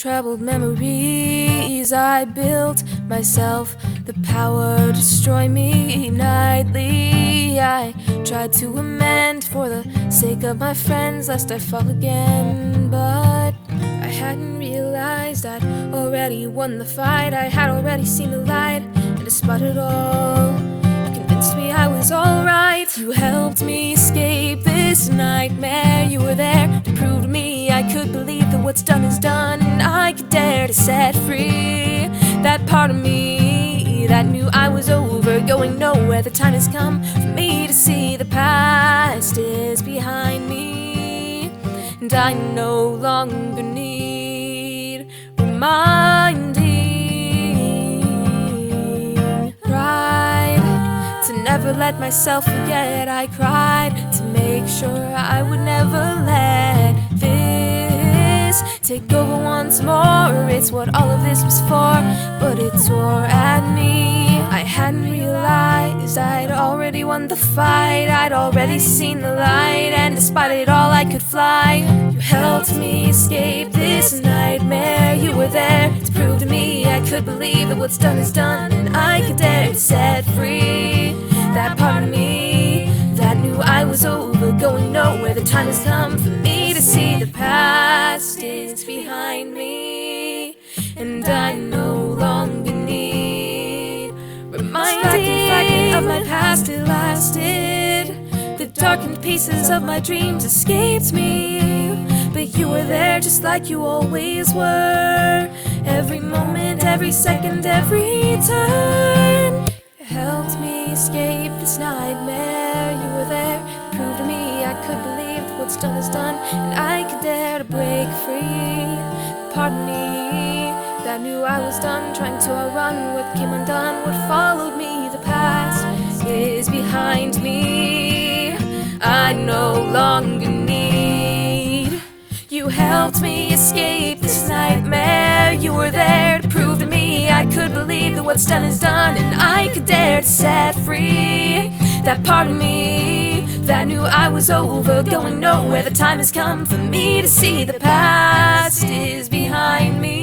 troubled memories. I built myself the power to destroy me nightly. I tried to amend for the sake of my friends, lest I fall again. But I hadn't realized I'd already won the fight. I had already seen the light, and despite it all, you convinced me I was alright. You helped me escape this nightmare. You were there to prove to me I could believe that what's done is done, and I could dare to set free that part of me that knew I was over, going nowhere. The time has come for me to see the past is behind me, and I no longer need reminding. Tried to never let myself forget. I cried to make sure I would never let this take over once more. It's what all of this was for, but it tore at me. I hadn't realized I'd already won the fight. I'd already seen the light, and despite it all I could fly. You helped me escape this nightmare. You were there to prove to me I could believe that what's done is done, and I could dare to set free that part of me that knew I was over, going nowhere. The time has come for me to see the past is behind me, and I no longer need reminding of my past. It lasted. The darkened pieces of my dreams escaped me, but you were there just like you always were. Every moment, every second, every turn. You helped me escape this nightmare. You were there, proved to me I could believe that what's done is done, and I could dare to break free. Pardon me, that knew I was done, trying to outrun what came undone. What followed me, the past is behind me. I no longer need. You helped me escape this nightmare. You were there to prove to me I could believe that what's done is done, and I could dare to set free that part of me that knew I was over, going nowhere. The time has come for me to see the past is behind me.